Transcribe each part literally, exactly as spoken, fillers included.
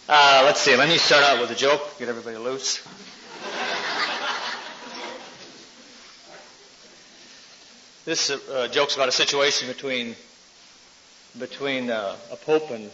Uh, let's see. Let me start out with a joke. Get everybody loose. This uh, joke's about a situation between between uh, a pope and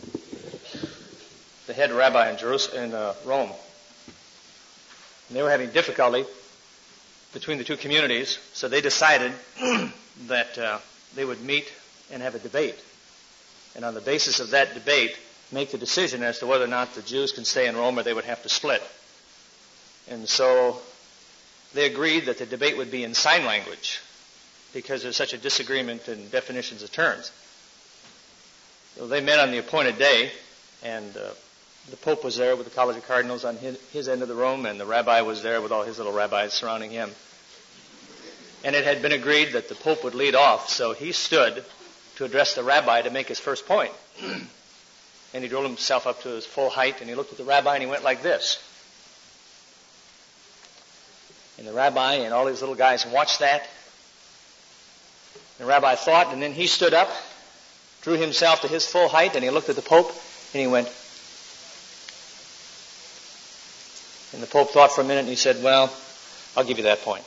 the head rabbi in Jerusalem, in uh, Rome. And they were having difficulty between the two communities, so they decided that uh, they would meet and have a debate. And on the basis of that debate, make the decision as to whether or not the Jews can stay in Rome or they would have to split. And so they agreed that the debate would be in sign language because there's such a disagreement in definitions of terms. So they met on the appointed day, and uh, the Pope was there with the College of Cardinals on his, his end of the room, and the rabbi was there with all his little rabbis surrounding him. And it had been agreed that the Pope would lead off, so he stood to address the rabbi to make his first point. And he rolled himself up to his full height, and he looked at the rabbi, and he went like this. And the rabbi and all his little guys watched that. The rabbi thought, and then he stood up, drew himself to his full height, and he looked at the Pope, and he went. And the Pope thought for a minute, and he said, well, I'll give you that point.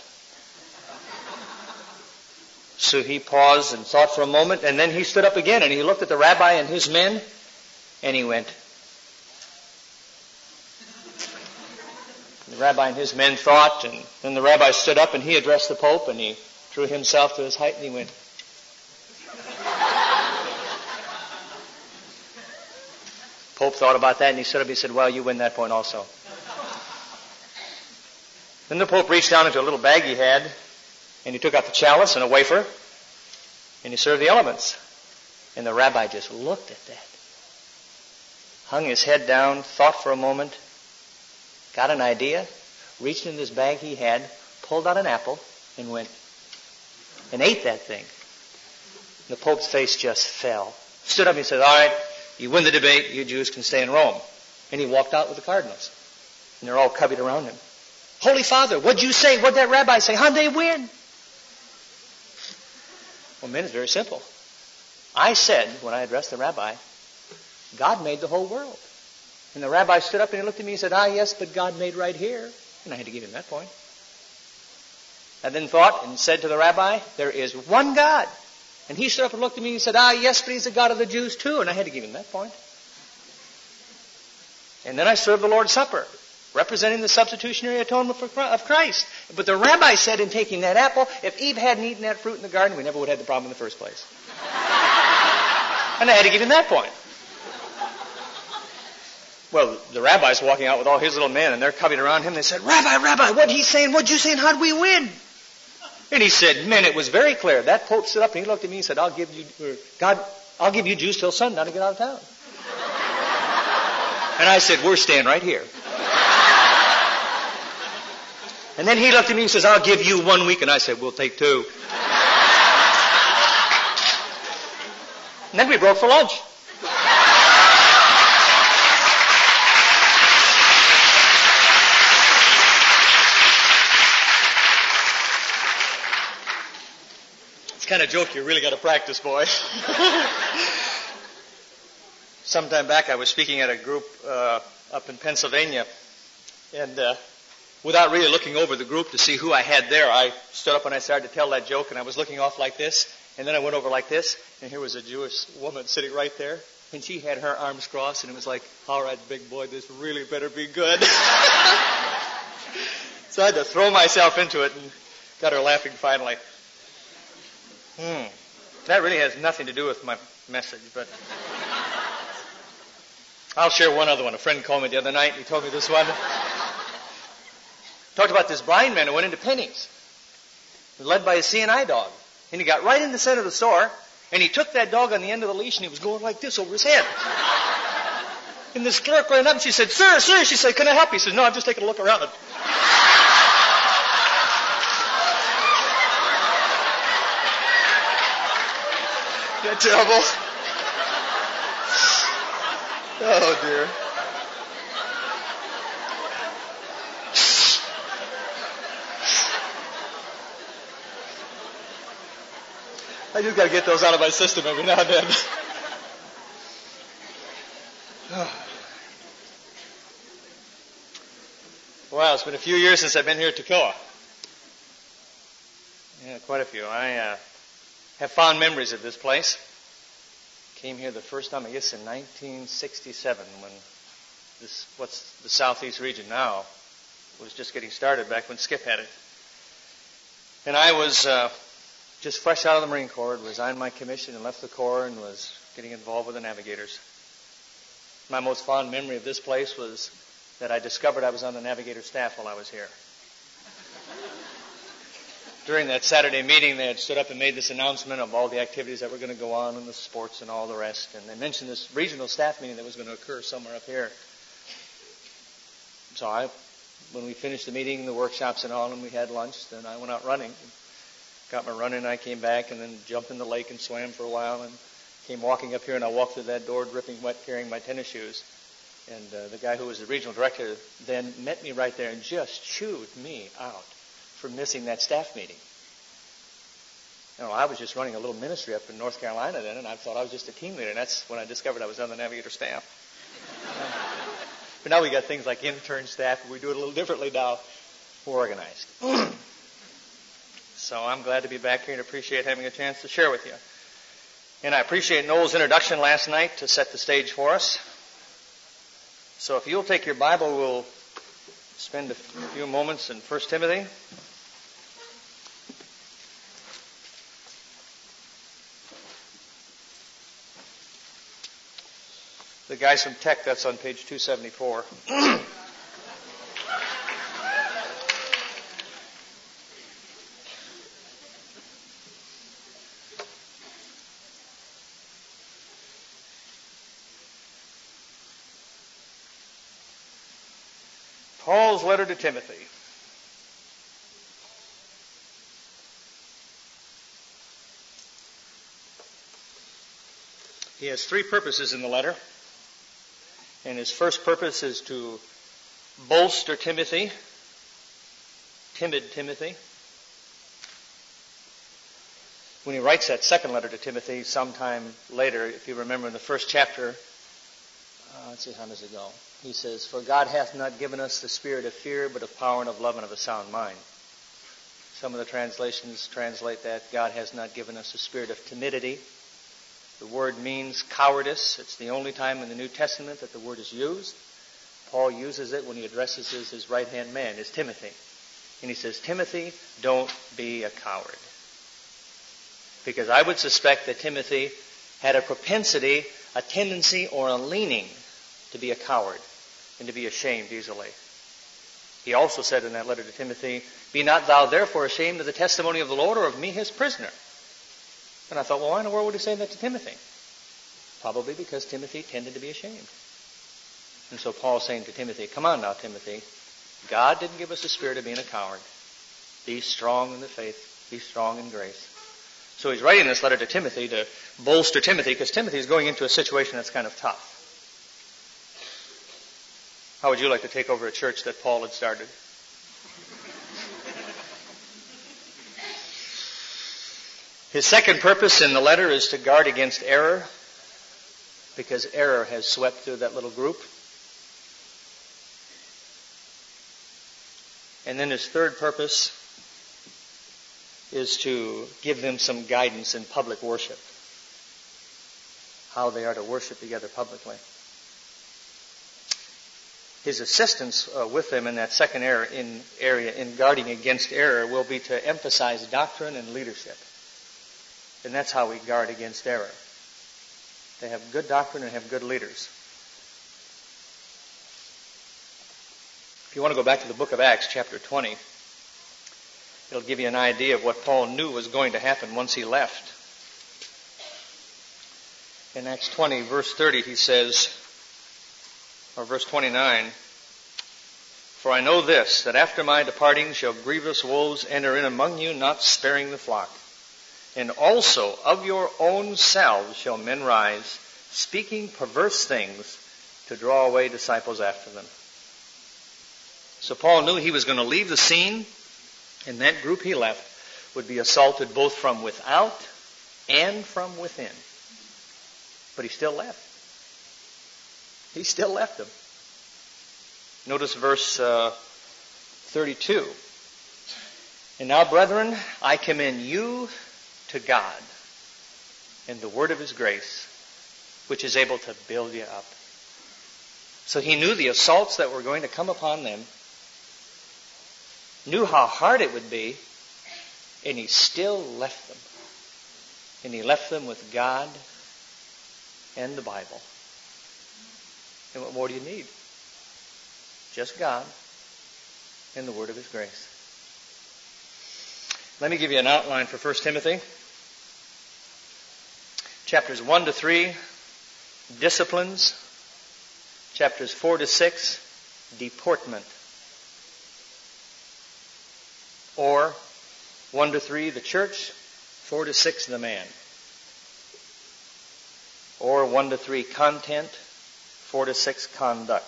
So he paused and thought for a moment, and then he stood up again, and he looked at the rabbi and his men, and he went. The rabbi and his men thought, and then the rabbi stood up, and he addressed the Pope, and he drew himself to his height, and he went. Pope thought about that, and he stood up, and he said, well, you win that point also. Then the Pope reached down into a little bag he had, and he took out the chalice and a wafer, and he served the elements. And the rabbi just looked at that, hung his head down, thought for a moment, got an idea, reached in this bag he had, pulled out an apple, and went and ate that thing. The Pope's face just fell. Stood up and he said, all right, you win the debate, you Jews can stay in Rome. And he walked out with the cardinals. And they're all covered around him. Holy Father, what'd you say? What'd that rabbi say? How'd they win? Well, men, it's very simple. I said, when I addressed the rabbi, God made the whole world. And the rabbi stood up and he looked at me and said, ah, yes, but God made right here. And I had to give him that point. I then thought and said to the rabbi, there is one God. And he stood up and looked at me and said, ah, yes, but he's the God of the Jews too. And I had to give him that point. And then I served the Lord's Supper, representing the substitutionary atonement of Christ. But the rabbi said in taking that apple, if Eve hadn't eaten that fruit in the garden, we never would have had the problem in the first place. And I had to give him that point. Well, the rabbi's walking out with all his little men, and they're coming around him. They said, Rabbi, Rabbi, what'd he say? And what'd you say? And how'd we win? And he said, men, it was very clear. That Pope stood up and he looked at me and said, I'll give you, or, God, I'll give you Jews till sundown to get out of town. And I said, we're staying right here. And then he looked at me and says, I'll give you one week. And I said, we'll take two. And then we broke for lunch. It's the kind of joke you really got to practice, boy. Sometime back I was speaking at a group uh, up in Pennsylvania, and uh, without really looking over the group to see who I had there, I stood up and I started to tell that joke, and I was looking off like this, and then I went over like this, and here was a Jewish woman sitting right there, and she had her arms crossed, and it was like, all right, big boy, this really better be good. So I had to throw myself into it and got her laughing finally. Hmm. That really has nothing to do with my message, but I'll share one other one. A friend called me the other night, and he told me this one. Talked about this blind man who went into Penny's, led by a C N I dog. And he got right in the center of the store, and he took that dog on the end of the leash, and he was going like this over his head. And this clerk ran up, and she said, sir, sir, she said, can I help you? He said, no, I'm just taking a look around. Isn't that terrible? Oh, dear. I just got to get those out of my system every now and then. Well, it's been a few years since I've been here at Toccoa. Yeah, quite a few. I uh, have fond memories of this place. Came here the first time, I guess, in nineteen sixty-seven, when this, what's the southeast region now, was just getting started back when Skip had it. And I was uh, just fresh out of the Marine Corps, resigned my commission and left the Corps and was getting involved with the Navigators. My most fond memory of this place was that I discovered I was on the Navigator staff while I was here. During that Saturday meeting, they had stood up and made this announcement of all the activities that were going to go on and the sports and all the rest. And they mentioned this regional staff meeting that was going to occur somewhere up here. So I, when we finished the meeting, the workshops and all, and we had lunch, then I went out running. Got my run in, I came back and then jumped in the lake and swam for a while and came walking up here, and I walked through that door dripping wet carrying my tennis shoes. And uh, the guy who was the regional director then met me right there and just chewed me out for missing that staff meeting. You know, I was just running a little ministry up in North Carolina then, and I thought I was just a team leader, and that's when I discovered I was on the Navigator staff. But now we got things like intern staff, and we do it a little differently now. We're organized. So I'm glad to be back here and appreciate having a chance to share with you. And I appreciate Noel's introduction last night to set the stage for us. So if you'll take your Bible, we'll spend a few moments in First Timothy. The guys from Tech, that's on page two seventy-four. Paul's letter to Timothy. He has three purposes in the letter. And his first purpose is to bolster Timothy, timid Timothy. When he writes that second letter to Timothy sometime later, if you remember in the first chapter, uh, let's see, how does it go? He says, "For God hath not given us the spirit of fear, but of power and of love and of a sound mind." Some of the translations translate that, God has not given us a spirit of timidity. The word means cowardice. It's the only time in the New Testament that the word is used. Paul uses it when he addresses his, his right-hand man, his Timothy. And he says, Timothy, don't be a coward. Because I would suspect that Timothy had a propensity, a tendency, or a leaning to be a coward and to be ashamed easily. He also said in that letter to Timothy, "Be not thou therefore ashamed of the testimony of the Lord, or of me his prisoner." And I thought, well, why in the world would he say that to Timothy? Probably because Timothy tended to be ashamed. And so Paul's saying to Timothy, come on now, Timothy. God didn't give us the spirit of being a coward. Be strong in the faith. Be strong in grace. So he's writing this letter to Timothy to bolster Timothy, because Timothy is going into a situation that's kind of tough. How would you like to take over a church that Paul had started? His second purpose in the letter is to guard against error, because error has swept through that little group. And then his third purpose is to give them some guidance in public worship, how they are to worship together publicly. His assistance uh, with them in that second area in, area in guarding against error will be to emphasize doctrine and leadership. And that's how we guard against error. They have good doctrine and have good leaders. If you want to go back to the book of Acts, chapter twenty, it'll give you an idea of what Paul knew was going to happen once he left. In Acts twenty, verse thirty, he says, or verse twenty-nine, "For I know this, that after my departing shall grievous wolves enter in among you, not sparing the flock. And also of your own selves shall men rise, speaking perverse things, to draw away disciples after them." So Paul knew he was going to leave the scene, and that group he left would be assaulted both from without and from within. But he still left. He still left them. Notice verse uh, thirty-two. And now, brethren, I commend you to God and the word of his grace, which is able to build you up. So he knew the assaults that were going to come upon them, knew how hard it would be, and he still left them. And he left them with God and the Bible. And what more do you need? Just God and the word of his grace. Let me give you an outline for First Timothy. Chapters one to three, disciplines. Chapters four to six, deportment. Or one to three, the church. four to six, the man. Or one to three, content. four to six, conduct.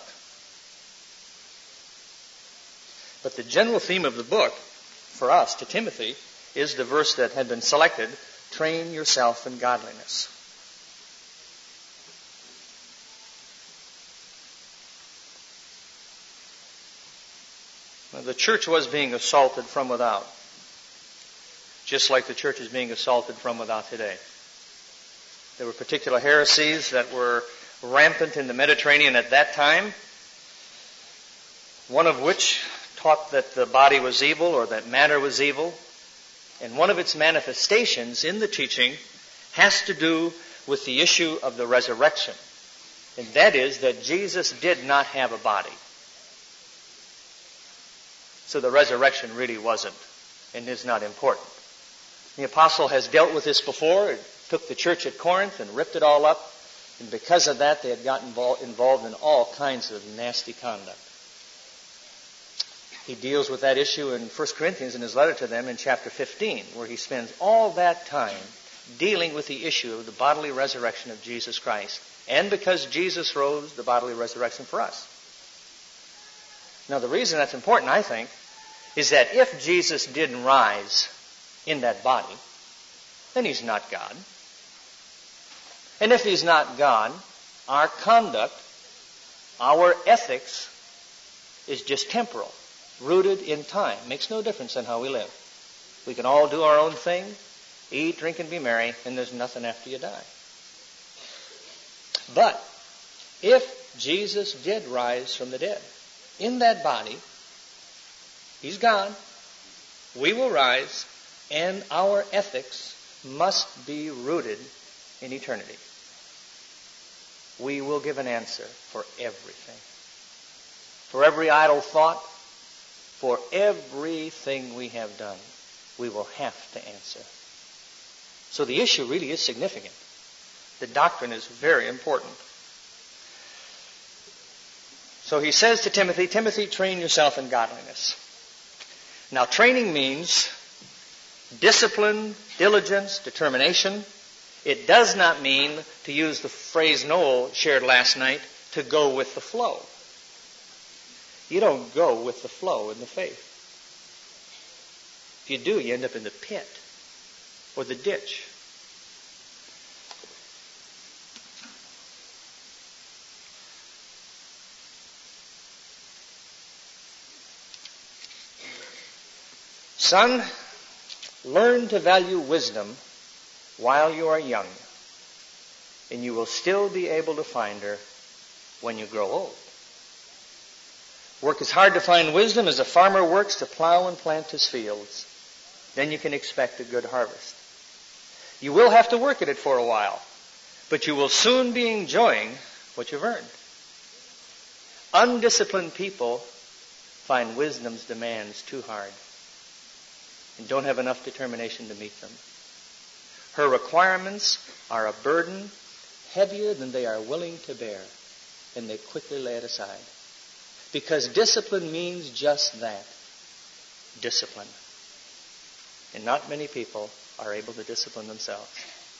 But the general theme of the book, for us, to Timothy, is the verse that had been selected, train yourself in godliness. Now, the church was being assaulted from without, just like the church is being assaulted from without today. There were particular heresies that were rampant in the Mediterranean at that time, one of which taught that the body was evil or that matter was evil. And one of its manifestations in the teaching has to do with the issue of the resurrection. And that is that Jesus did not have a body. So the resurrection really wasn't and is not important. The apostle has dealt with this before. It took the church at Corinth and ripped it all up. And because of that, they had gotten involved in all kinds of nasty conduct. He deals with that issue in First Corinthians in his letter to them in chapter fifteen, where he spends all that time dealing with the issue of the bodily resurrection of Jesus Christ. And because Jesus rose, the bodily resurrection for us. Now, the reason that's important, I think, is that if Jesus didn't rise in that body, then he's not God. And if he's not God, our conduct, our ethics is just temporal, rooted in time. Makes no difference in how we live. We can all do our own thing, eat, drink, and be merry, and there's nothing after you die. But if Jesus did rise from the dead in that body, he's gone, we will rise, and our ethics must be rooted in eternity. We will give an answer for everything. For every idle thought, for everything we have done, we will have to answer. So the issue really is significant. The doctrine is very important. So he says to Timothy, Timothy, train yourself in godliness. Now, training means discipline, diligence, determination. It does not mean, to use the phrase Noel shared last night, to go with the flow. You don't go with the flow in the faith. If you do, you end up in the pit or the ditch. Son, learn to value wisdom while you are young, and you will still be able to find her when you grow old. Work as hard to find wisdom as a farmer works to plow and plant his fields. Then you can expect a good harvest. You will have to work at it for a while, but you will soon be enjoying what you've earned. Undisciplined people find wisdom's demands too hard and don't have enough determination to meet them. Her requirements are a burden heavier than they are willing to bear, and they quickly lay it aside. Because discipline means just that, discipline. And not many people are able to discipline themselves.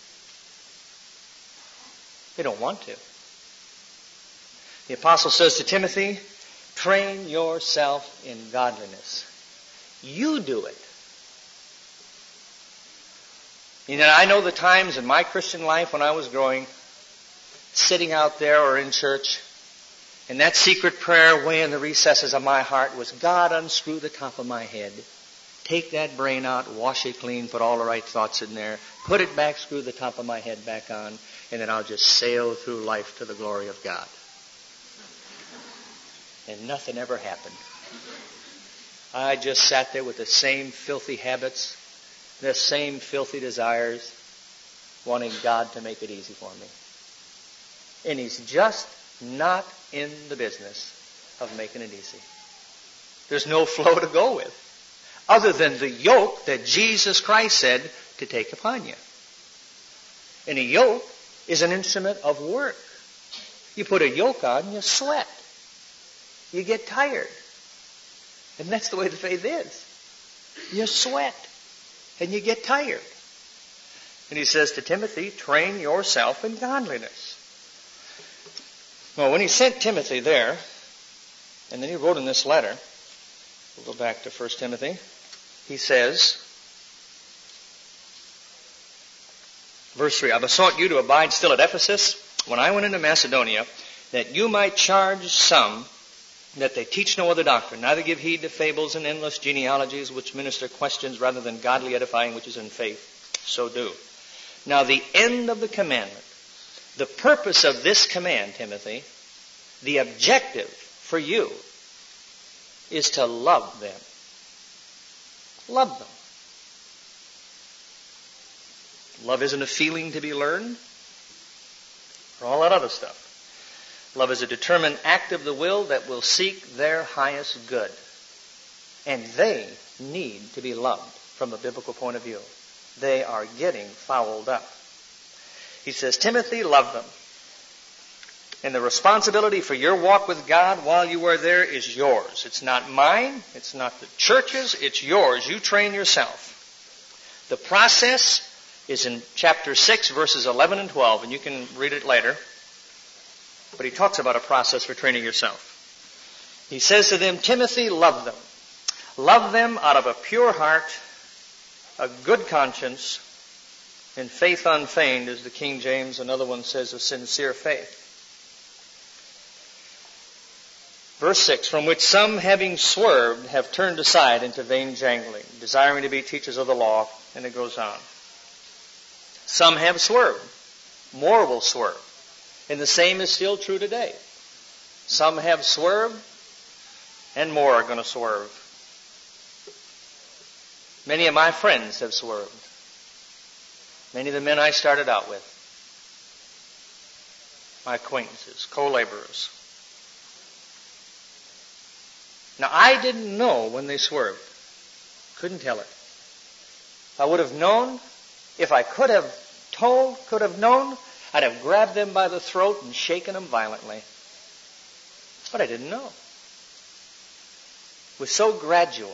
They don't want to. The apostle says to Timothy, train yourself in godliness. You do it. You know, I know the times in my Christian life when I was growing, sitting out there or in church, And that secret prayer way in the recesses of my heart was, God, unscrew the top of my head. Take that brain out, wash it clean, put all the right thoughts in there, put it back, screw the top of my head back on, and then I'll just sail through life to the glory of God. And nothing ever happened. I just sat there with the same filthy habits, the same filthy desires, wanting God to make it easy for me. And He's just not in the business of making it easy. There's no flow to go with, other than the yoke that Jesus Christ said to take upon you. And a yoke is an instrument of work. You put a yoke on, you sweat. You get tired. And that's the way the faith is. You sweat. And you get tired. And he says to Timothy, train yourself in godliness. Well, when he sent Timothy there, and then he wrote in this letter, we'll go back to First Timothy, he says, verse three, I besought you to abide still at Ephesus when I went into Macedonia, that you might charge some that they teach no other doctrine, neither give heed to fables and endless genealogies which minister questions rather than godly edifying which is in faith. So do. Now the end of the commandment, the purpose of this command, Timothy, the objective for you is to love them. Love them. Love isn't a feeling to be learned, or all that other stuff. Love is a determined act of the will that will seek their highest good. And they need to be loved from a biblical point of view. They are getting fouled up. He says, Timothy, love them. And the responsibility for your walk with God while you are there is yours. It's not mine. It's not the church's. It's yours. You train yourself. The process is in chapter six, verses eleven and twelve, and you can read it later. But he talks about a process for training yourself. He says to them, Timothy, love them. Love them out of a pure heart, a good conscience, and faith unfeigned, as the King James, another one says, a sincere faith. Verse six, from which some, having swerved, have turned aside into vain jangling, desiring to be teachers of the law, and it goes on. Some have swerved. More will swerve. And the same is still true today. Some have swerved, and more are going to swerve. Many of my friends have swerved. Many of the men I started out with. My acquaintances, co-laborers. Now, I didn't know when they swerved. Couldn't tell it. If I would have known, if I could have told, could have known, I'd have grabbed them by the throat and shaken them violently. But I didn't know. It was so gradual.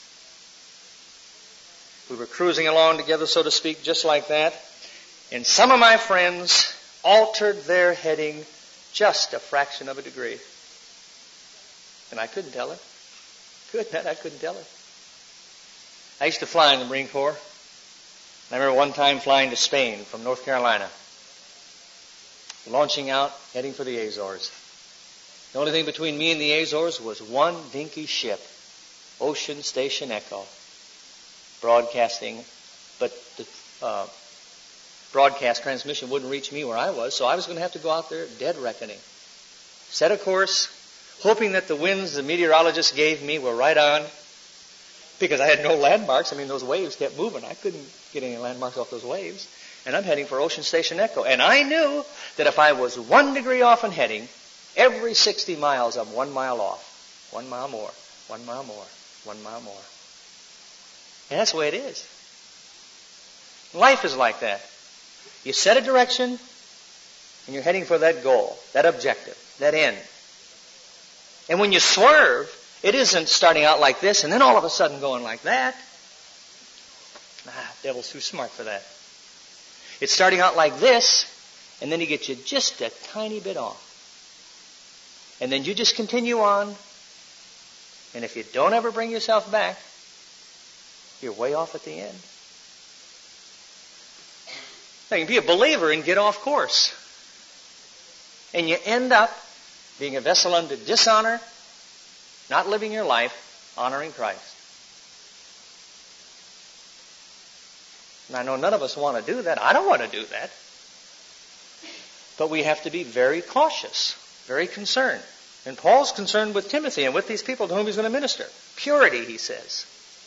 We were cruising along together, so to speak, just like that. And some of my friends altered their heading just a fraction of a degree. And I couldn't tell it. Couldn't I couldn't tell it. I used to fly in the Marine Corps. I remember one time flying to Spain from North Carolina. Launching out, heading for the Azores. The only thing between me and the Azores was one dinky ship, Ocean Station Echo, broadcasting, but the uh, broadcast transmission wouldn't reach me where I was, so I was going to have to go out there dead reckoning. Set a course, hoping that the winds the meteorologists gave me were right on, because I had no landmarks. I mean, those waves kept moving. I couldn't get any landmarks off those waves. And I'm heading for Ocean Station Echo. And I knew that if I was one degree off in heading, every sixty miles I'm one mile off. One mile more, one mile more, one mile more. And that's the way it is. Life is like that. You set a direction, and you're heading for that goal, that objective, that end. And when you swerve, it isn't starting out like this and then all of a sudden going like that. Ah, devil's too smart for that. It's starting out like this, and then he gets you just a tiny bit off. And then you just continue on, and if you don't ever bring yourself back, you're way off at the end. Now, you can be a believer and get off course. And you end up being a vessel unto dishonor, not living your life honoring Christ. And I know none of us want to do that. I don't want to do that. But we have to be very cautious, very concerned. And Paul's concerned with Timothy and with these people to whom he's going to minister. Purity, he says.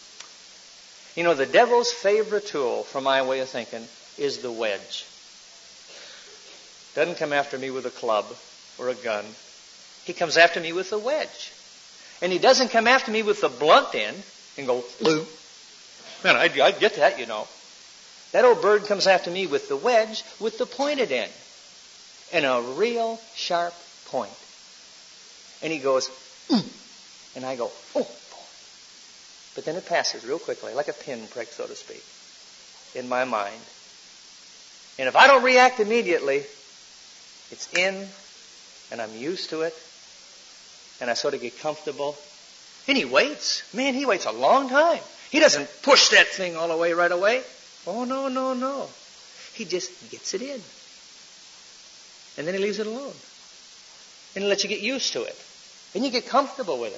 You know, the devil's favorite tool, from my way of thinking, is the wedge. Doesn't come after me with a club or a gun. He comes after me with a wedge. And he doesn't come after me with the blunt end and go, blue. Man, I, I get that, you know. That old bird comes after me with the wedge, with the pointed end. And a real sharp point. And he goes, mm. And I go, oh, boy. But then it passes real quickly, like a pin prick, so to speak, in my mind. And if I don't react immediately, it's in, and I'm used to it, and I sort of get comfortable. And he waits. Man, he waits a long time. He doesn't push that thing all the way right away. Oh, no, no, no. He just gets it in. And then he leaves it alone. And he lets you get used to it. And you get comfortable with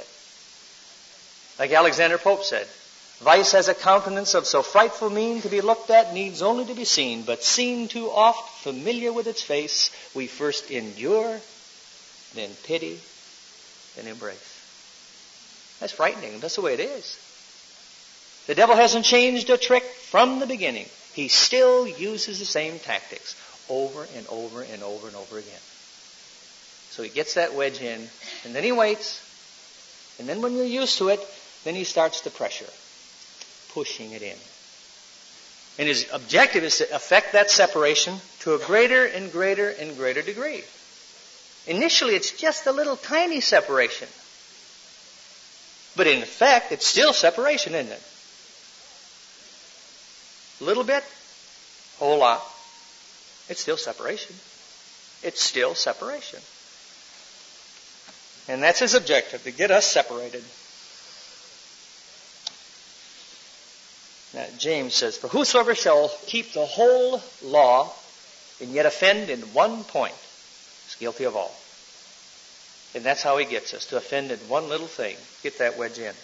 it. Like Alexander Pope said, vice has a countenance of so frightful mien to be looked at needs only to be seen, but seen too oft, familiar with its face, we first endure, then pity, then embrace. That's frightening. That's the way it is. The devil hasn't changed a trick from the beginning. He still uses the same tactics over and over and over and over again. So he gets that wedge in, and then he waits, and then when you're used to it, then he starts the pressure, pushing it in. And his objective is to affect that separation to a greater and greater and greater degree. Initially, it's just a little tiny separation. But in effect, it's still separation, isn't it? A little bit, whole lot. It's still separation. It's still separation. And that's his objective, to get us separated. Now, James says, for whosoever shall keep the whole law and yet offend in one point is guilty of all. And that's how he gets us, to offend in one little thing. Get that wedge in.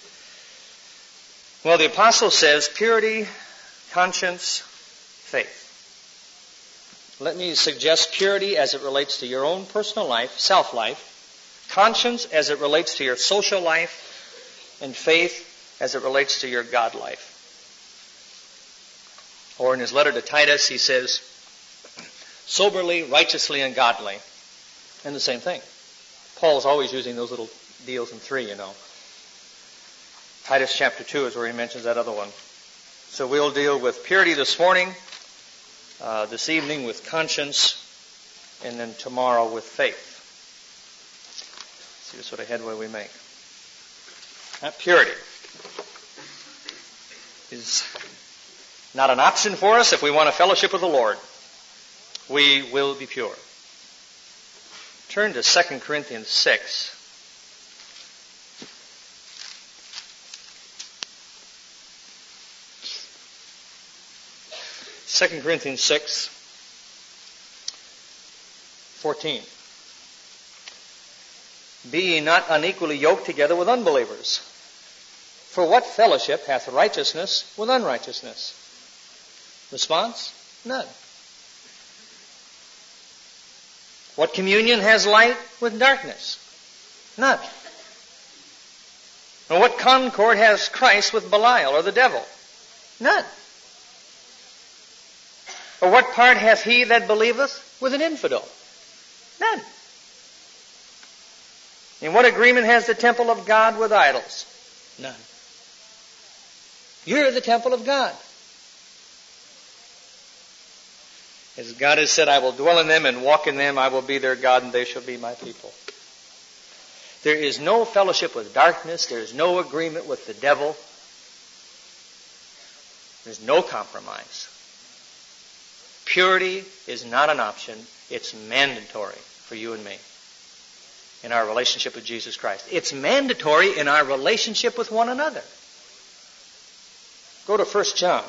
Well, the apostle says purity, conscience, faith. Let me suggest purity as it relates to your own personal life, self-life, conscience as it relates to your social life, and faith as it relates to your God life. Or in his letter to Titus, he says, soberly, righteously, and godly. And the same thing. Paul's always using those little deals in three, you know. Titus chapter two is where he mentions that other one. So we'll deal with purity this morning, uh, this evening with conscience, and then tomorrow with faith. See what sort of headway we make. Now, purity is not an option for us if we want a fellowship with the Lord. We will be pure. Turn to Second Corinthians six. Second Corinthians six, fourteen. Be ye not unequally yoked together with unbelievers. For what fellowship hath righteousness with unrighteousness? Response? None. What communion has light with darkness? None. And what concord has Christ with Belial or the devil? None. Or what part hath he that believeth with an infidel? None. And what agreement has the temple of God with idols? None. You're the temple of God. As God has said, I will dwell in them and walk in them. I will be their God and they shall be my people. There is no fellowship with darkness. There is no agreement with the devil. There's no compromise. Purity is not an option. It's mandatory for you and me in our relationship with Jesus Christ. It's mandatory in our relationship with one another. Go to First John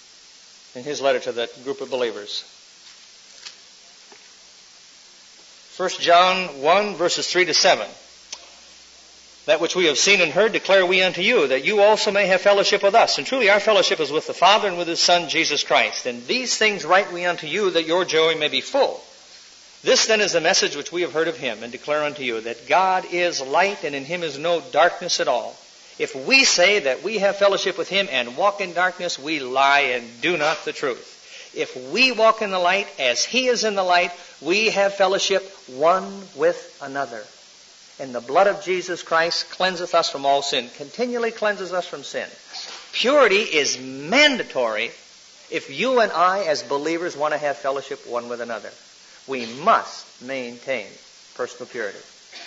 in his letter to that group of believers. First John one, verses three to seven. That which we have seen and heard declare we unto you, that you also may have fellowship with us. And truly our fellowship is with the Father and with His Son, Jesus Christ. And these things write we unto you, that your joy may be full. This then is the message which we have heard of Him, and declare unto you, that God is light, and in Him is no darkness at all. If we say that we have fellowship with Him and walk in darkness, we lie and do not the truth. If we walk in the light as He is in the light, we have fellowship one with another. And the blood of Jesus Christ cleanseth us from all sin, continually cleanses us from sin. Purity is mandatory if you and I as believers want to have fellowship one with another. We must maintain personal purity.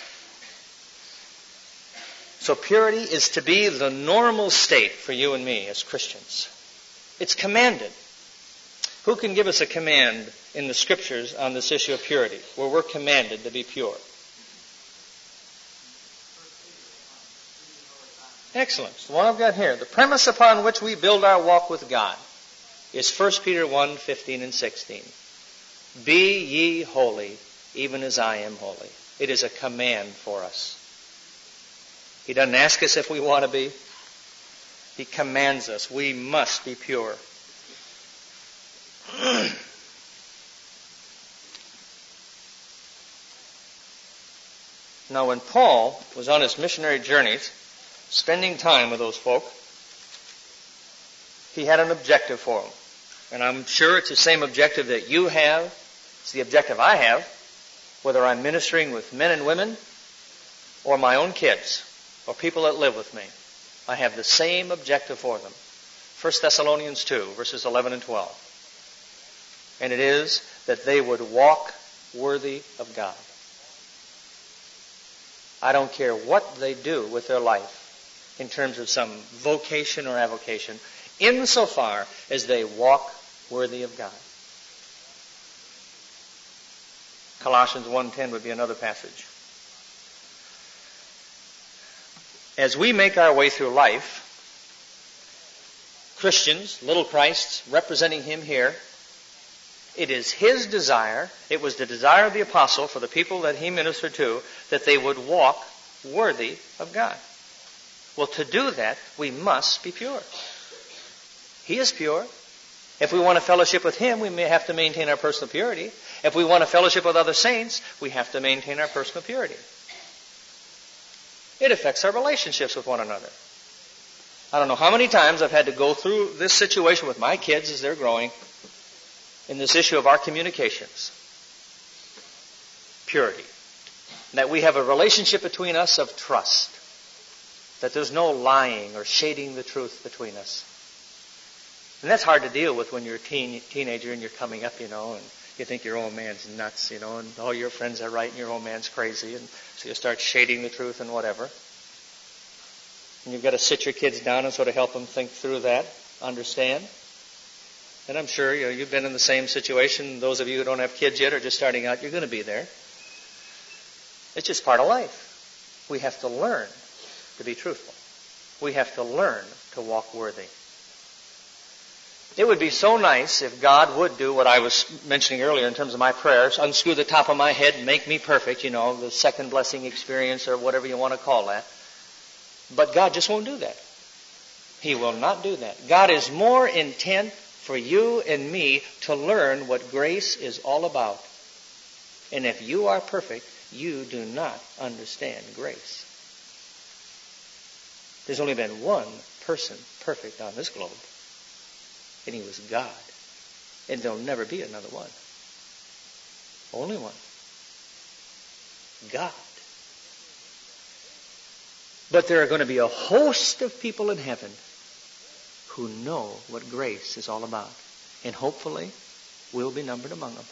So purity is to be the normal state for you and me as Christians. It's commanded. Who can give us a command in the Scriptures on this issue of purity, where we're commanded to be pure? Excellent. The one I've got here. The premise upon which we build our walk with God is First Peter one, fifteen and sixteen. Be ye holy, even as I am holy. It is a command for us. He doesn't ask us if we want to be. He commands us. We must be pure. Now, when Paul was on his missionary journeys, spending time with those folk, he had an objective for them. And I'm sure it's the same objective that you have. It's the objective I have, whether I'm ministering with men and women or my own kids or people that live with me. I have the same objective for them. First Thessalonians two, verses eleven and twelve. And it is that they would walk worthy of God. I don't care what they do with their life in terms of some vocation or avocation, insofar as they walk worthy of God. Colossians one ten would be another passage. As we make our way through life, Christians, little Christs, representing Him here, it is His desire, it was the desire of the apostle for the people that he ministered to, that they would walk worthy of God. Well, to do that, we must be pure. He is pure. If we want to fellowship with Him, we may have to maintain our personal purity. If we want to fellowship with other saints, we have to maintain our personal purity. It affects our relationships with one another. I don't know how many times I've had to go through this situation with my kids as they're growing in this issue of our communications. Purity. That we have a relationship between us of trust. That there's no lying or shading the truth between us. And that's hard to deal with when you're a teen, teenager and you're coming up, you know, and you think your old man's nuts, you know, and all your friends are right and your old man's crazy, and so you start shading the truth and whatever. And you've got to sit your kids down and sort of help them think through that, understand. And I'm sure, you know, you've been in the same situation. Those of you who don't have kids yet or just starting out, you're going to be there. It's just part of life. We have to learn to be truthful. We have to learn to walk worthy. It would be so nice if God would do what I was mentioning earlier in terms of my prayers, unscrew the top of my head and make me perfect, you know, the second blessing experience or whatever you want to call that. But God just won't do that. He will not do that. God is more intent for you and me to learn what grace is all about. And if you are perfect, you do not understand grace. There's only been one person perfect on this globe. And He was God. And there'll never be another one. Only one. God. But there are going to be a host of people in heaven who know what grace is all about. And hopefully, we'll be numbered among them.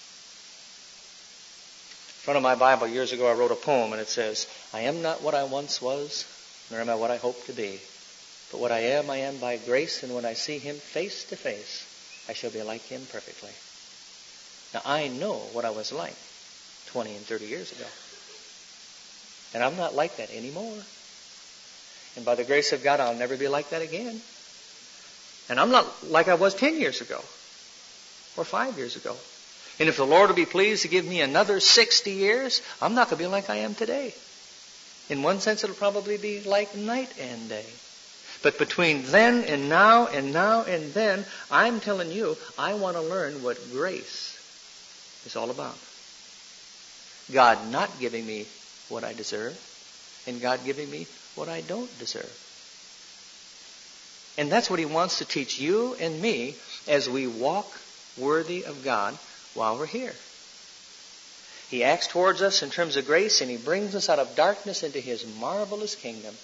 In front of my Bible years ago, I wrote a poem, and it says, I am not what I once was, nor am I what I hope to be. But what I am, I am by grace, and when I see Him face to face, I shall be like Him perfectly. Now, I know what I was like twenty and thirty years ago. And I'm not like that anymore. And by the grace of God, I'll never be like that again. And I'm not like I was ten years ago or five years ago. And if the Lord will be pleased to give me another sixty years, I'm not going to be like I am today. In one sense, it'll probably be like night and day. But between then and now and now and then, I'm telling you, I want to learn what grace is all about. God not giving me what I deserve, and God giving me what I don't deserve. And that's what He wants to teach you and me as we walk worthy of God while we're here. He acts towards us in terms of grace, and He brings us out of darkness into His marvelous kingdom.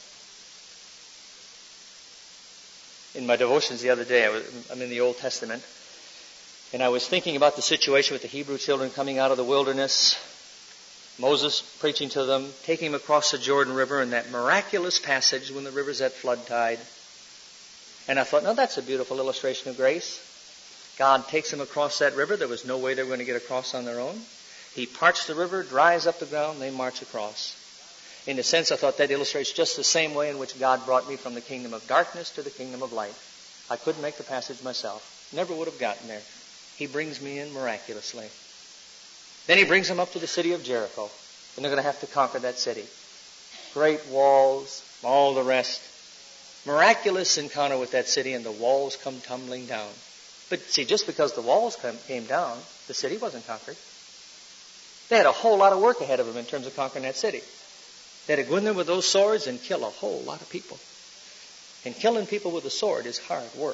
In my devotions the other day, I was, I'm in the Old Testament, and I was thinking about the situation with the Hebrew children coming out of the wilderness, Moses preaching to them, taking them across the Jordan River, and that miraculous passage when the river's at flood tide. And I thought, now that's a beautiful illustration of grace. God takes them across that river. There was no way they were going to get across on their own. He parts the river, dries up the ground, they march across. In a sense, I thought that illustrates just the same way in which God brought me from the kingdom of darkness to the kingdom of light. I couldn't make the passage myself. Never would have gotten there. He brings me in miraculously. Then He brings them up to the city of Jericho, and they're going to have to conquer that city. Great walls, all the rest. Miraculous encounter with that city, and the walls come tumbling down. But see, just because the walls came down, the city wasn't conquered. They had a whole lot of work ahead of them in terms of conquering that city. They had to go in there with those swords and kill a whole lot of people. And killing people with a sword is hard work.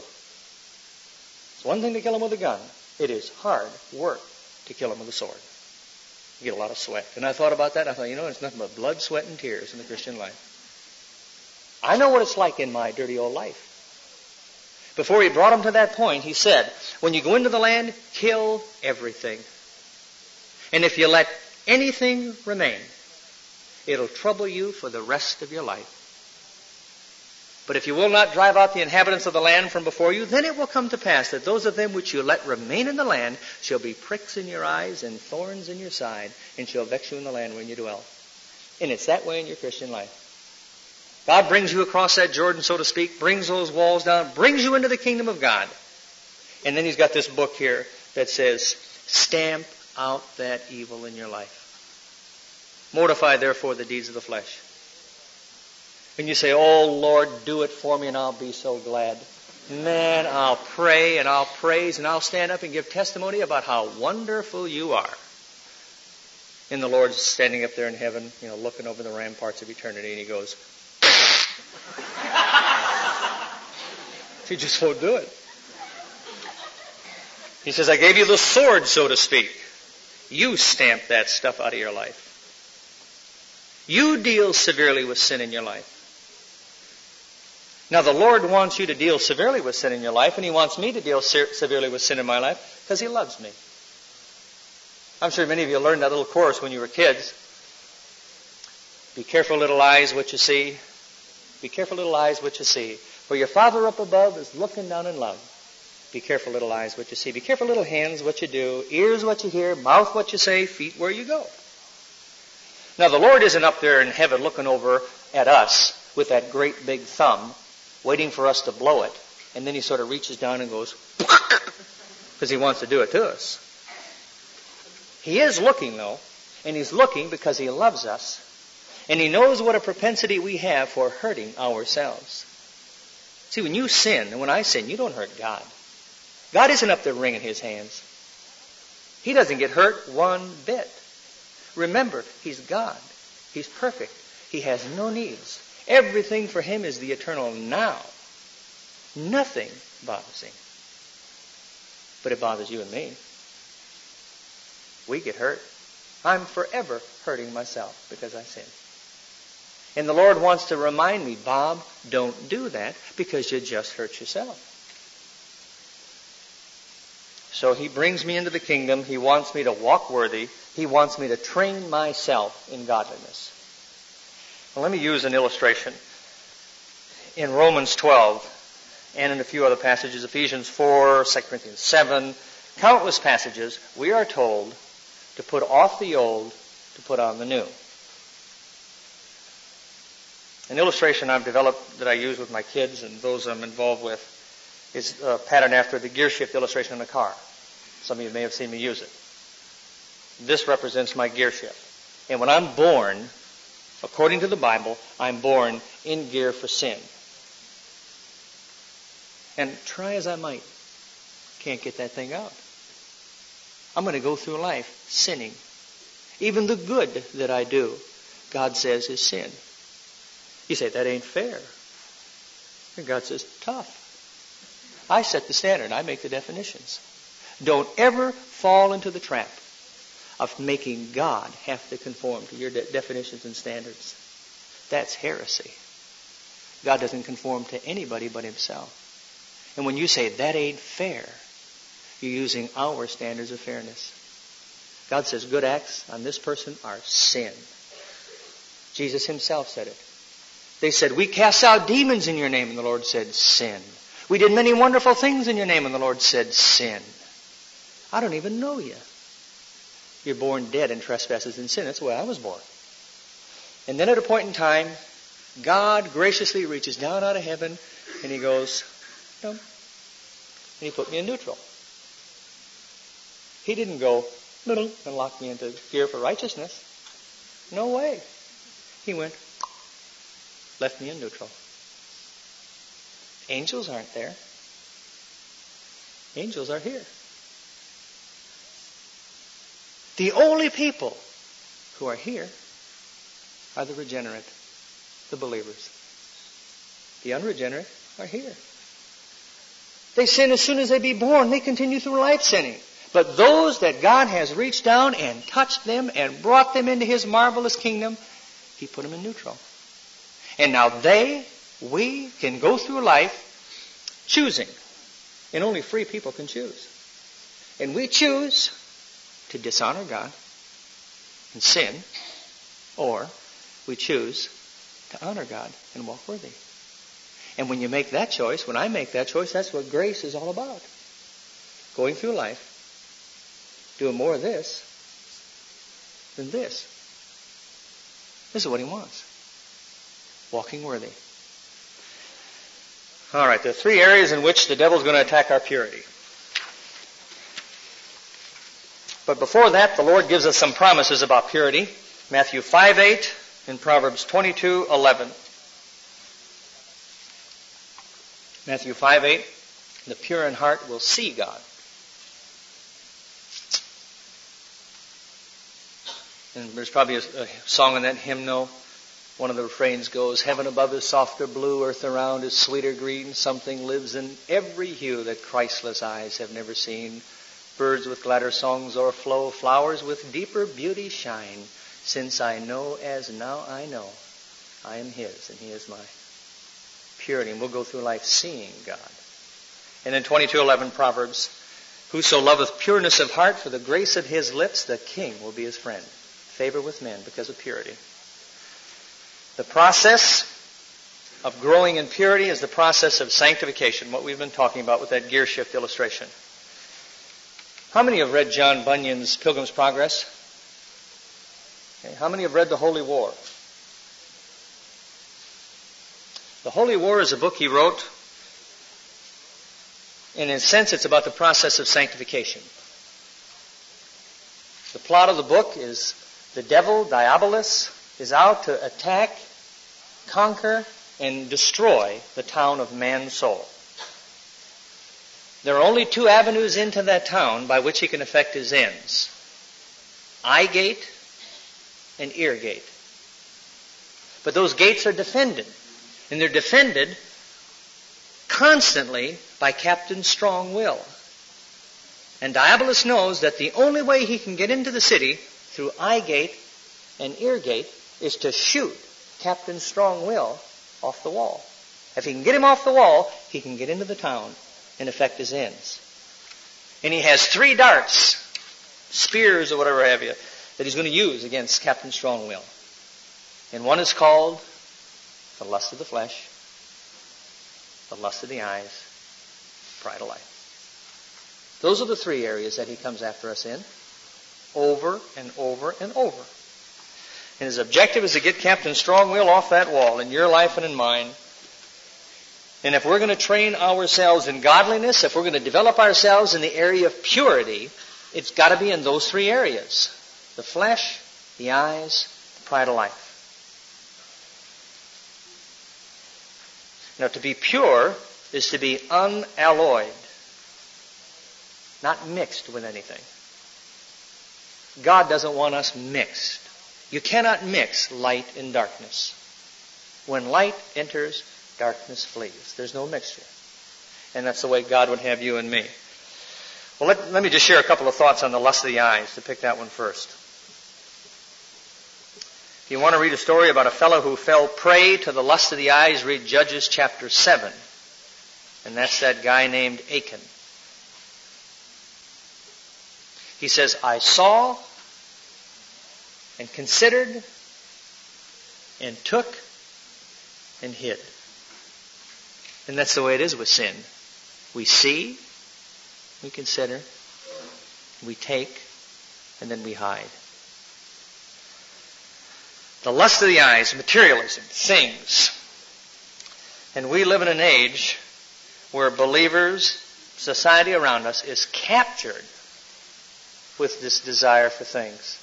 It's one thing to kill them with a gun. It is hard work to kill them with a sword. You get a lot of sweat. And I thought about that. I thought, you know, it's nothing but blood, sweat, and tears in the Christian life. I know what it's like in my dirty old life. Before He brought them to that point, He said, when you go into the land, kill everything. And if you let anything remain, it'll trouble you for the rest of your life. But if you will not drive out the inhabitants of the land from before you, then it will come to pass that those of them which you let remain in the land shall be pricks in your eyes and thorns in your side, and shall vex you in the land wherein you dwell. And it's that way in your Christian life. God brings you across that Jordan, so to speak, brings those walls down, brings you into the kingdom of God. And then He's got this book here that says, stamp out that evil in your life. Mortify, therefore, the deeds of the flesh. And you say, oh, Lord, do it for me and I'll be so glad. Man, I'll pray and I'll praise and I'll stand up and give testimony about how wonderful you are. And the Lord's standing up there in heaven, you know, looking over the ramparts of eternity, and He goes, He just won't do it. He says, I gave you the sword, so to speak. You stamp that stuff out of your life. You deal severely with sin in your life. Now, the Lord wants you to deal severely with sin in your life, and He wants me to deal se- severely with sin in my life because He loves me. I'm sure many of you learned that little chorus when you were kids. Be careful, little eyes, what you see. Be careful, little eyes, what you see. For your Father up above is looking down in love. Be careful, little eyes, what you see. Be careful, little hands, what you do. Ears, what you hear. Mouth, what you say. Feet, where you go. Now, the Lord isn't up there in heaven looking over at us with that great big thumb, waiting for us to blow it. And then He sort of reaches down and goes, because He wants to do it to us. He is looking, though, and He's looking because He loves us. And He knows what a propensity we have for hurting ourselves. See, when you sin, and when I sin, you don't hurt God. God isn't up there wringing His hands. He doesn't get hurt one bit. Remember, He's God. He's perfect. He has no needs. Everything for Him is the eternal now. Nothing bothers Him. But it bothers you and me. We get hurt. I'm forever hurting myself because I sin. And the Lord wants to remind me, Bob, don't do that because you just hurt yourself. So He brings me into the kingdom. He wants me to walk worthy. He wants me to train myself in godliness. Well, let me use an illustration. In Romans twelve and in a few other passages, Ephesians four, Second Corinthians seven, countless passages, we are told to put off the old, to put on the new. An illustration I've developed that I use with my kids and those I'm involved with is a pattern after the gear shift illustration in a car. Some of you may have seen me use it. this represents my gear shift. And when I'm born, according to the Bible, I'm born in gear for sin. And try as I might, can't get that thing out. I'm going to go through life sinning. Even the good that I do, God says is sin. You say, that ain't fair. And God says, tough. I set the standard. I make the definitions. Don't ever fall into the trap of making God have to conform to your de- definitions and standards. That's heresy. God doesn't conform to anybody but himself. And when you say, that ain't fair, you're using our standards of fairness. God says good acts on this person are sin. Jesus himself said it. They said, we cast out demons in your name, and the Lord said, sin. We did many wonderful things in your name, and the Lord said, sin. I don't even know you. You're born dead in trespasses and sin. That's the way I was born. And then at a point in time, God graciously reaches down out of heaven, and he goes, no. And he put me in neutral. He didn't go, little, and lock me into gear for righteousness. No way. He went, left me in neutral. Angels aren't there. Angels are here. The only people who are here are the regenerate, the believers. The unregenerate are here. They sin as soon as they be born. They continue through life sinning. But those that God has reached down and touched them and brought them into his marvelous kingdom, he put them in neutral. And now they, we, can go through life choosing. And only free people can choose. And we choose to dishonor God and sin, or we choose to honor God and walk worthy. And when you make that choice, when I make that choice, that's what grace is all about. Going through life, doing more of this than this. This is what he wants. Walking worthy. All right, there are three areas in which the devil's going to attack our purity. But before that, the Lord gives us some promises about purity. Matthew five eight and Proverbs twenty-two eleven. Matthew five eight, the pure in heart will see God. And there's probably a, a song in that hymnal. One of the refrains goes, heaven above is softer blue, earth around is sweeter green. Something lives in every hue that Christless eyes have never seen. Birds with gladder songs o'erflow, flowers with deeper beauty shine. Since I know as now I know, I am his and he is mine. Purity, and we'll go through life seeing God. And in twenty-two eleven Proverbs, whoso loveth pureness of heart, for the grace of his lips, the king will be his friend. Favor with men because of purity. The process of growing in purity is the process of sanctification, what we've been talking about with that gear shift illustration. How many have read John Bunyan's Pilgrim's Progress? Okay. How many have read The Holy War? The Holy War is a book he wrote, and in a sense it's about the process of sanctification. The plot of the book is the devil, Diabolus, is out to attack, conquer, and destroy the town of man's soul. There are only two avenues into that town by which he can effect his ends. Eye gate and ear gate. But those gates are defended. And they're defended constantly by Captain Strong Will. And Diabolus knows that the only way he can get into the city through eye gate and ear gate is to shoot Captain Strong Will off the wall. If he can get him off the wall, he can get into the town and effect his ends. And he has three darts, spears or whatever have you, that he's going to use against Captain Strong Will. And one is called the lust of the flesh, the lust of the eyes, pride of life. Those are the three areas that he comes after us in, over and over and over. And his objective is to get Captain Strong Will off that wall in your life and in mine. And if we're going to train ourselves in godliness, if we're going to develop ourselves in the area of purity, it's got to be in those three areas. The flesh, the eyes, the pride of life. Now, to be pure is to be unalloyed, not mixed with anything. God doesn't want us mixed. You cannot mix light and darkness. When light enters, darkness flees. There's no mixture. And that's the way God would have you and me. Well, let, let me just share a couple of thoughts on the lust of the eyes, to pick that one first. If you want to read a story about a fellow who fell prey to the lust of the eyes, read Judges chapter seven. And that's that guy named Achan. He says, I saw and considered and took and hid. And that's the way it is with sin. We see, we consider, we take, and then we hide. The lust of the eyes, materialism, things. And we live in an age where believers, society around us, is captured with this desire for things.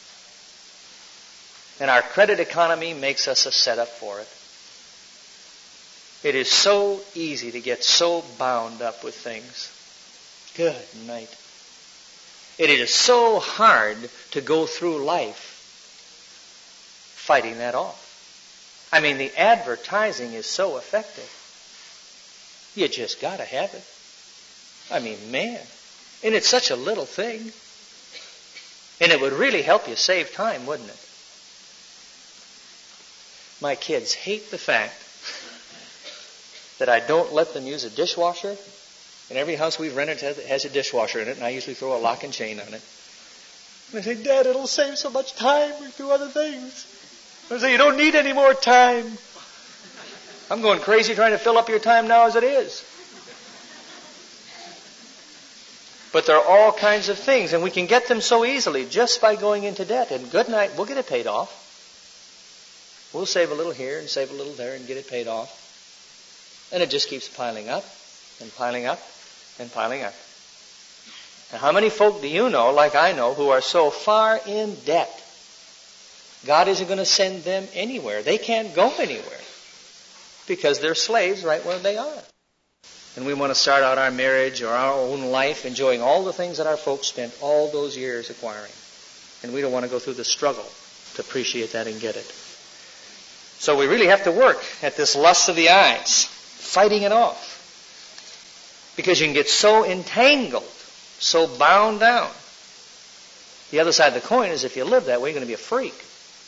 And our credit economy makes us a setup for it. It is so easy to get so bound up with things. Good night. It is so hard to go through life fighting that off. I mean, the advertising is so effective. You just got to have it. I mean, man. And it's such a little thing. And it would really help you save time, wouldn't it? My kids hate the fact that I don't let them use a dishwasher. And every house we've rented has a dishwasher in it, and I usually throw a lock and chain on it. And they say, Dad, it'll save so much time. We do other things. I say, you don't need any more time. I'm going crazy trying to fill up your time now as it is. But there are all kinds of things, and we can get them so easily just by going into debt. And good night, we'll get it paid off. We'll save a little here and save a little there and get it paid off. And it just keeps piling up and piling up and piling up. Now, how many folk do you know, like I know, who are so far in debt, God isn't going to send them anywhere. They can't go anywhere because they're slaves right where they are. And we want to start out our marriage or our own life enjoying all the things that our folks spent all those years acquiring. And we don't want to go through the struggle to appreciate that and get it. So we really have to work at this lust of the eyes, fighting it off. Because you can get so entangled, so bound down. The other side of the coin is if you live that way, you're going to be a freak.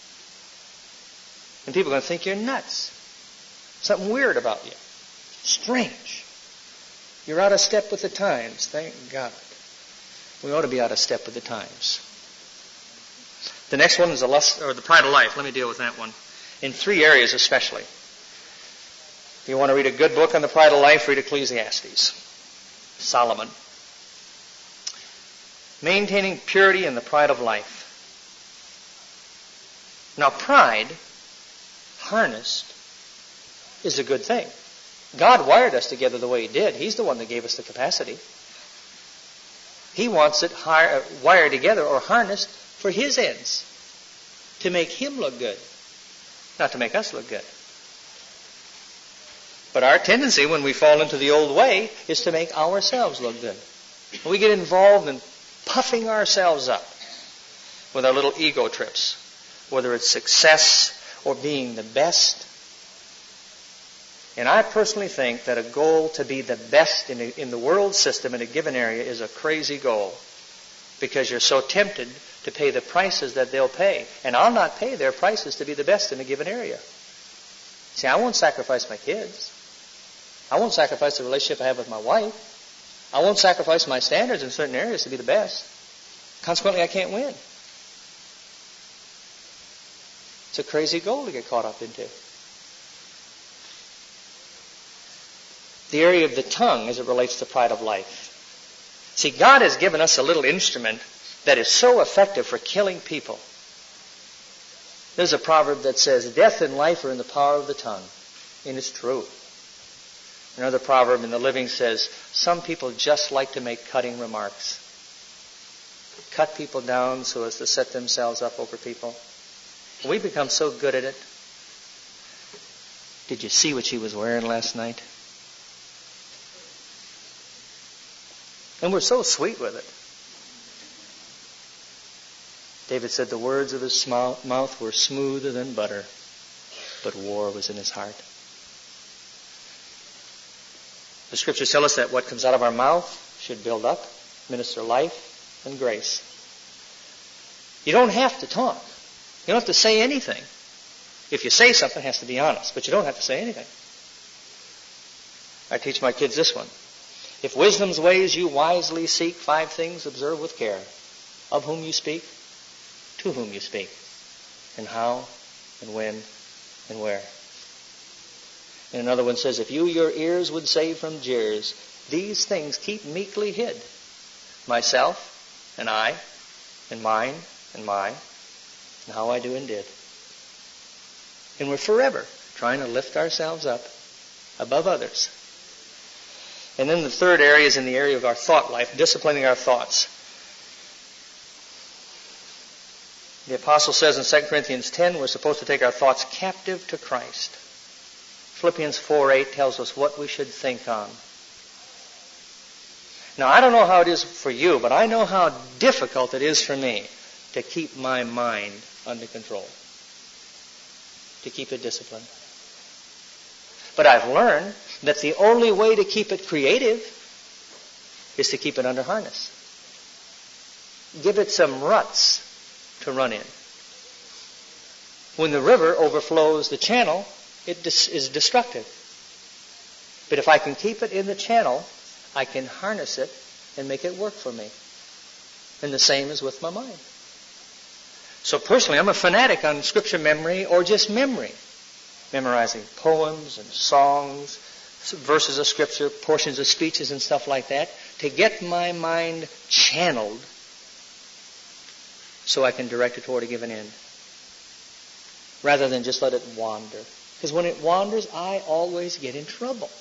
And people are going to think you're nuts. Something weird about you. Strange. You're out of step with the times. Thank God. We ought to be out of step with the times. The next one is the lust or the pride of life. Let me deal with that one. In three areas especially. If you want to read a good book on the pride of life, read Ecclesiastes. Solomon. Maintaining purity in the pride of life. Now, pride, harnessed, is a good thing. God wired us together the way He did. He's the one that gave us the capacity. He wants it hi- wired together or harnessed for His ends. To make Him look good. Not to make us look good. But our tendency when we fall into the old way is to make ourselves look good. We get involved in puffing ourselves up with our little ego trips. Whether it's success or being the best. And I personally think that a goal to be the best in, a, in the world system in a given area is a crazy goal. Because you're so tempted to pay the prices that they'll pay. And I'll not pay their prices to be the best in a given area. See, I won't sacrifice my kids. I won't sacrifice the relationship I have with my wife. I won't sacrifice my standards in certain areas to be the best. Consequently, I can't win. It's a crazy goal to get caught up into. The area of the tongue as it relates to pride of life. See, God has given us a little instrument that is so effective for killing people. There's a proverb that says, death and life are in the power of the tongue. And it's true. Another proverb in the Living says, some people just like to make cutting remarks. cut people down so as to set themselves up over people. We become so good at it. Did you see what she was wearing last night? And we're so sweet with it. David said the words of his mouth were smoother than butter, but war was in his heart. The scriptures tell us that what comes out of our mouth should build up, minister life and grace. You don't have to talk. You don't have to say anything. If you say something, it has to be honest, but you don't have to say anything. I teach my kids this one. If wisdom's ways you wisely seek, five things observe with care. Of whom you speak, to whom you speak, and how, and when, and where. And another one says, if you your ears would save from jeers, these things keep meekly hid. Myself, and I, and mine, and mine, and how I do and did. And we're forever trying to lift ourselves up above others. And then the third area is in the area of our thought life, disciplining our thoughts. The apostle says in Second Corinthians ten, we're supposed to take our thoughts captive to Christ. Philippians four eight tells us what we should think on. Now, I don't know how it is for you, but I know how difficult it is for me to keep my mind under control, to keep it disciplined. But I've learned that the only way to keep it creative is to keep it under harness. Give it some ruts to run in. When the river overflows the channel, it dis- is destructive. But if I can keep it in the channel, I can harness it and make it work for me. And the same is with my mind. So personally, I'm a fanatic on scripture memory or just memory. Memorizing poems and songs, verses of scripture, portions of speeches and stuff like that, to get my mind channeled so I can direct it toward a given end, rather than just let it wander. Because when it wanders, I always get in trouble.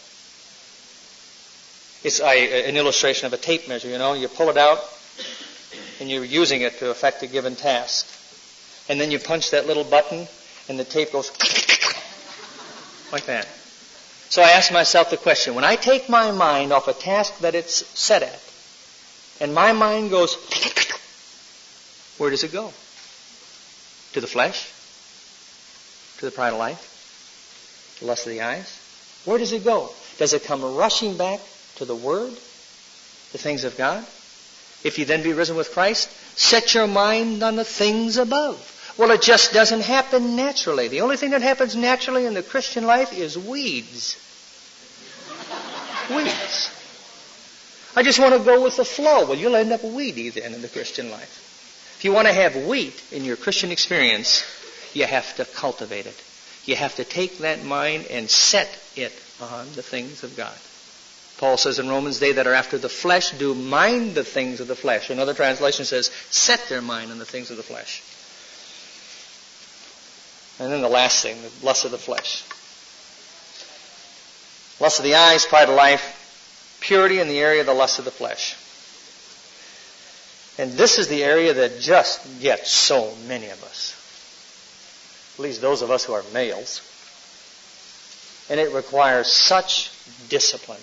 It's I, an illustration of a tape measure, you know. You pull it out, and you're using it to effect a given task. And then you punch that little button, and the tape goes like that. So I ask myself the question, when I take my mind off a task that it's set at, and my mind goes, where does it go? To the flesh? To the pride of life? The lust of the eyes? Where does it go? Does it come rushing back to the Word? The things of God? If you then be risen with Christ, set your mind on the things above. Well, it just doesn't happen naturally. The only thing that happens naturally in the Christian life is weeds. Weeds. I just want to go with the flow. Well, you'll end up weedy then in the Christian life. If you want to have wheat in your Christian experience, you have to cultivate it. You have to take that mind and set it on the things of God. Paul says in Romans, they that are after the flesh do mind the things of the flesh. Another translation says, set their mind on the things of the flesh. And then the last thing, the lust of the flesh. Lust of the eyes, pride of life, purity in the area of the lust of the flesh. And this is the area that just gets so many of us. At least those of us who are males. And it requires such discipline.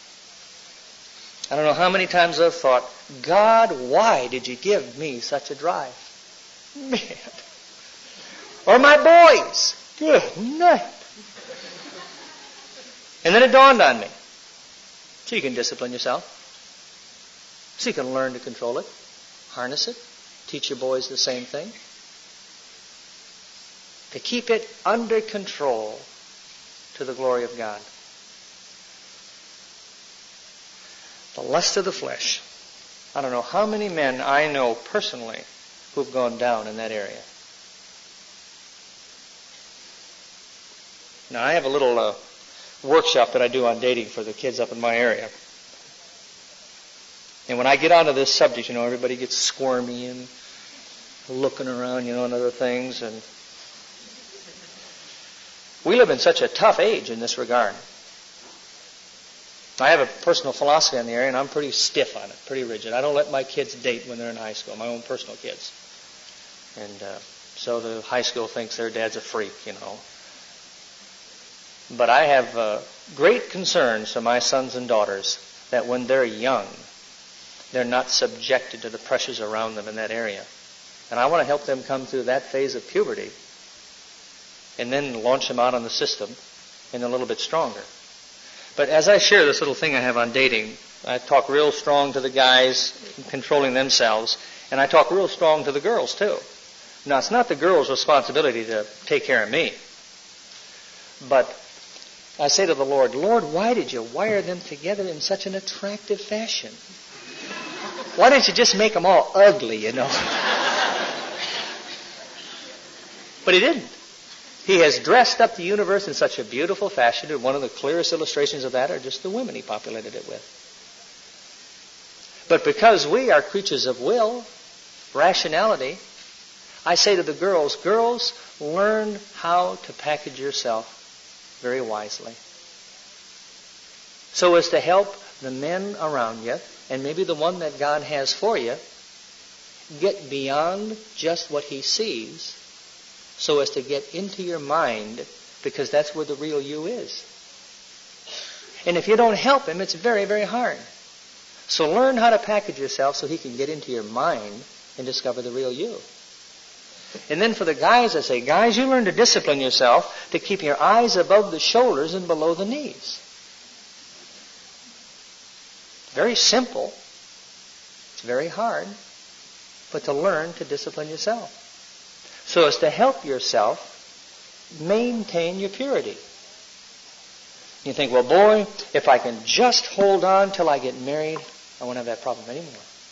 I don't know how many times I've thought, God, why did you give me such a drive? Man. Or my boys. Good night. And then it dawned on me. So you can discipline yourself. So you can learn to control it. Harness it. Teach your boys the same thing. To keep it under control to the glory of God. The lust of the flesh. I don't know how many men I know personally who've gone down in that area. Now, I have a little uh, workshop that I do on dating for the kids up in my area. And when I get onto this subject, you know, everybody gets squirmy and looking around, you know, and other things. And we live in such a tough age in this regard. I have a personal philosophy in the area, and I'm pretty stiff on it, pretty rigid. I don't let my kids date when they're in high school, my own personal kids. And uh, so the high school thinks their dad's a freak, you know. But I have uh, great concerns for my sons and daughters that when they're young, they're not subjected to the pressures around them in that area. And I want to help them come through that phase of puberty and then launch them out on the system and a little bit stronger. But as I share this little thing I have on dating, I talk real strong to the guys controlling themselves, and I talk real strong to the girls too. Now, it's not the girls' responsibility to take care of me. But I say to the Lord, Lord, why did you wire them together in such an attractive fashion? Why didn't you just make them all ugly, you know? But he didn't. He has dressed up the universe in such a beautiful fashion, and one of the clearest illustrations of that are just the women he populated it with. But because we are creatures of will, rationality, I say to the girls, girls, learn how to package yourself very wisely, so as to help the men around you, and maybe the one that God has for you, get beyond just what he sees, so as to get into your mind, because that's where the real you is. And if you don't help him, it's very, very hard. So learn how to package yourself so he can get into your mind and discover the real you. And then for the guys, I say, guys, you learn to discipline yourself to keep your eyes above the shoulders and below the knees. Very simple. It's very hard. But to learn to discipline yourself, so as to help yourself maintain your purity. You think, well, boy, if I can just hold on till I get married, I won't have that problem anymore.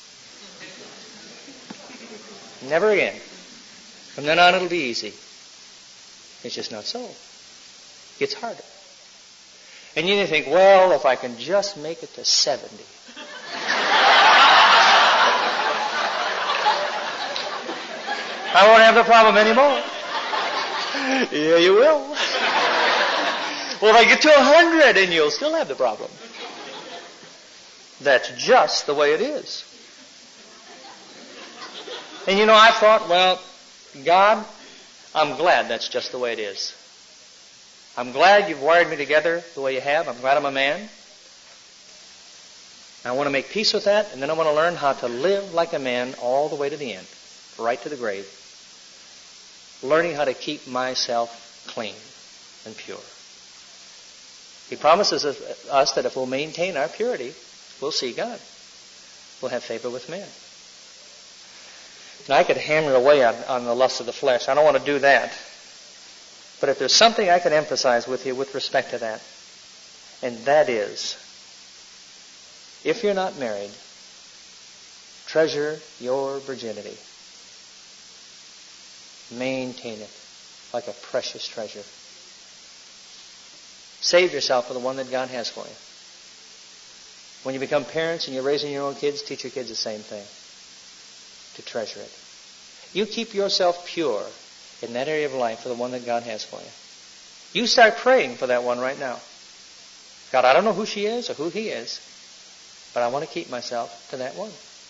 Never again. From then on, it'll be easy. It's just not so. It gets harder. And you think, well, if I can just make it to seventy. I won't have the problem anymore. Yeah, you will. Well, if I get to a hundred, and you'll still have the problem. That's just the way it is. And you know, I thought, well, God, I'm glad that's just the way it is. I'm glad you've wired me together the way you have. I'm glad I'm a man. I want to make peace with that, and then I want to learn how to live like a man all the way to the end, right to the grave. Learning how to keep myself clean and pure. He promises us that if we'll maintain our purity, we'll see God. We'll have favor with man. Now, I could hammer away on, on the lust of the flesh. I don't want to do that. But if there's something I can emphasize with you with respect to that, and that is, if you're not married, treasure your virginity. Maintain it like a precious treasure. Save yourself for the one that God has for you. When you become parents and you're raising your own kids, teach your kids the same thing. To treasure it. You keep yourself pure in that area of life for the one that God has for you. You start praying for that one right now. God, I don't know who she is or who he is, but I want to keep myself to that one.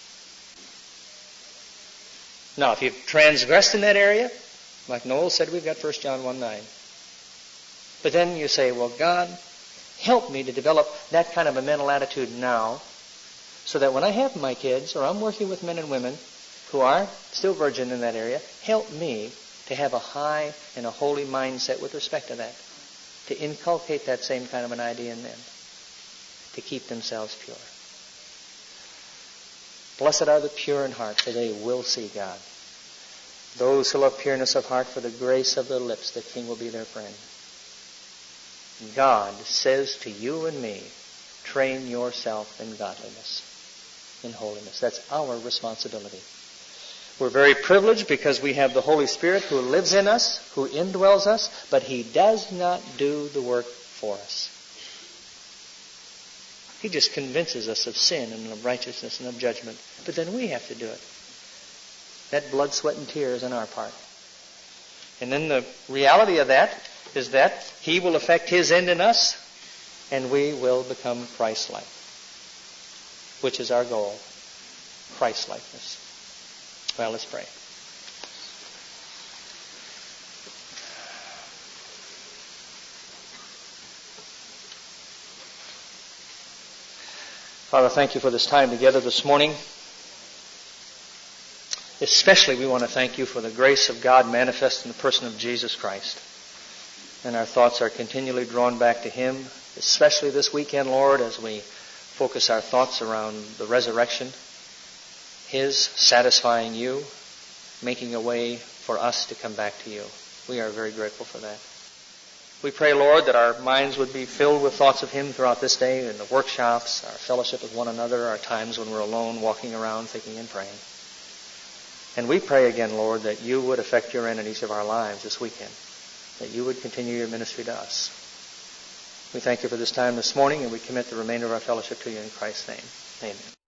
Now, if you've transgressed in that area, like Noel said, we've got First John one nine. But then you say, well, God, help me to develop that kind of a mental attitude now, so that when I have my kids, or I'm working with men and women who are still virgin in that area, help me to have a high and a holy mindset with respect to that. To inculcate that same kind of an idea in them. To keep themselves pure. Blessed are the pure in heart, for they will see God. Those who love pureness of heart, for the grace of their lips, the King will be their friend. God says to you and me, train yourself in godliness, in holiness. That's our responsibility. We're very privileged because we have the Holy Spirit who lives in us, who indwells us, but he does not do the work for us. He just convinces us of sin and of righteousness and of judgment. But then we have to do it. That blood, sweat, and tears on our part. And then the reality of that is that he will effect his end in us, and we will become Christ-like, which is our goal, Christ-likeness. Well, let's pray. Father, thank you for this time together this morning. Especially we want to thank you for the grace of God manifest in the person of Jesus Christ. And our thoughts are continually drawn back to Him, especially this weekend, Lord, as we focus our thoughts around the resurrection, His satisfying you, making a way for us to come back to you. We are very grateful for that. We pray, Lord, that our minds would be filled with thoughts of Him throughout this day in the workshops, our fellowship with one another, our times when we're alone, walking around, thinking and praying. And we pray again, Lord, that you would affect your entities of our lives this weekend, that you would continue your ministry to us. We thank you for this time this morning, and we commit the remainder of our fellowship to you in Christ's name. Amen.